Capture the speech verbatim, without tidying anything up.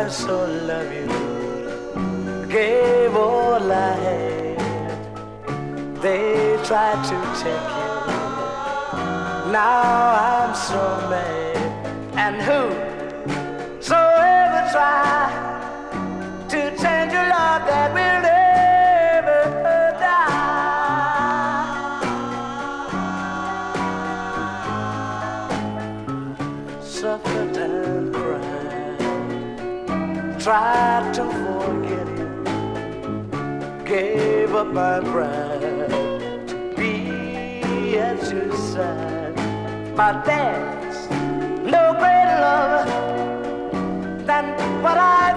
I so love you, gave all I had. They tried to take you. Now I'm so mad. And whosoever try to change your love, that will never die. Suffered and cried, tried to forget him, gave up my pride to be at your side. But there's no greater love than what I